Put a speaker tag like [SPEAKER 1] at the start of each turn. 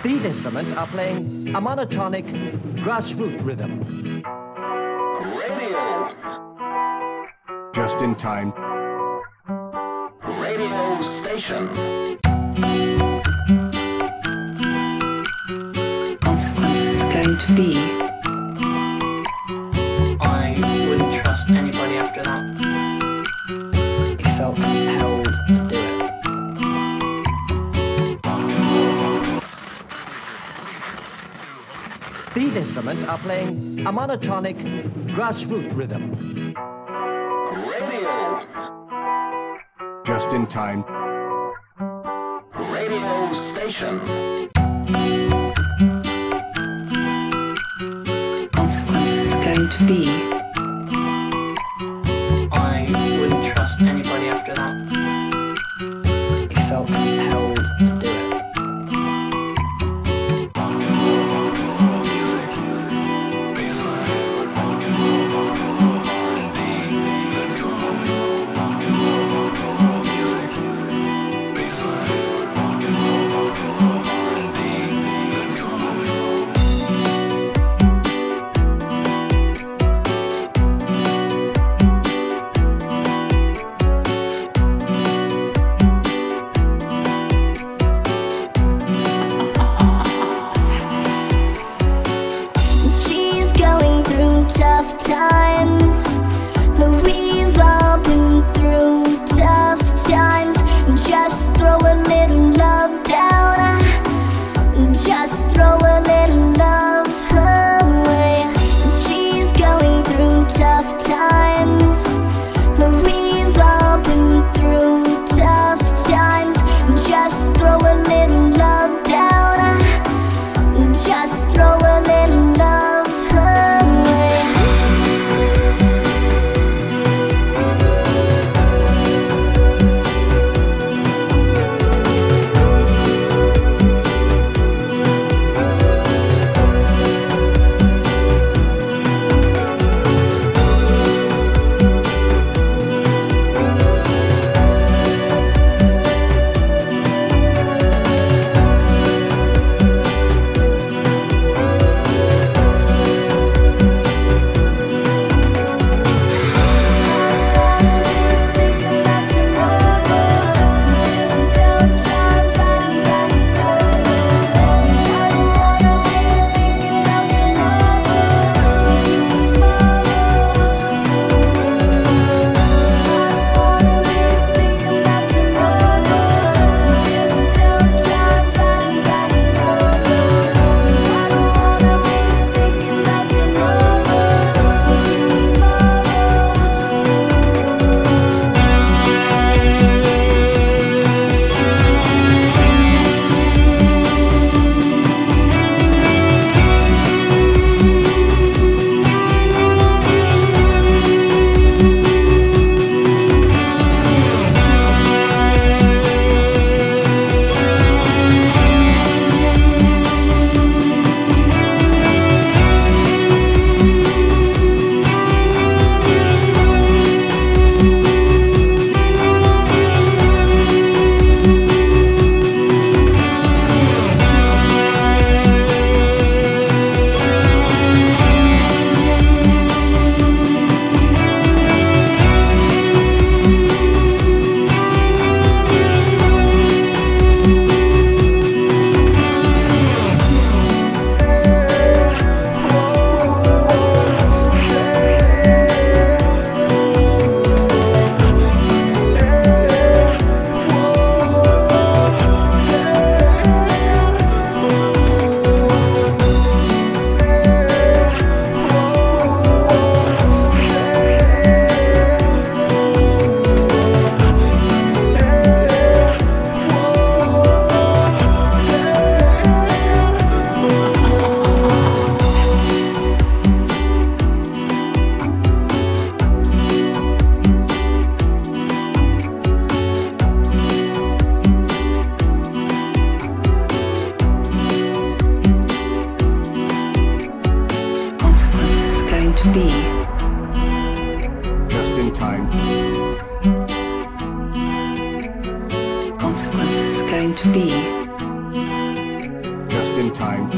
[SPEAKER 1] These instruments are playing a monotonic grassroots rhythm.
[SPEAKER 2] Radio.
[SPEAKER 3] Just in time.
[SPEAKER 2] Radio station.
[SPEAKER 4] Consequences are going to be.
[SPEAKER 5] I wouldn't trust anybody after that.
[SPEAKER 4] He felt compelled to do it.
[SPEAKER 1] These instruments are playing a monotonic grassroots rhythm.
[SPEAKER 2] Radio.
[SPEAKER 3] Just in time.
[SPEAKER 2] Radio station.
[SPEAKER 4] Consequences are going to be.
[SPEAKER 5] I wouldn't trust anybody after that.
[SPEAKER 4] He felt compelled to do it.
[SPEAKER 6] Tough times, we've all been through tough times. Just throw a little love down, just throw a little love away. She's going through tough times, we've all been through tough times. Just throw a little love down, just throw a little love away.
[SPEAKER 4] To be.
[SPEAKER 3] Just in time.
[SPEAKER 4] Consequences are going to be.
[SPEAKER 3] Just Just in time.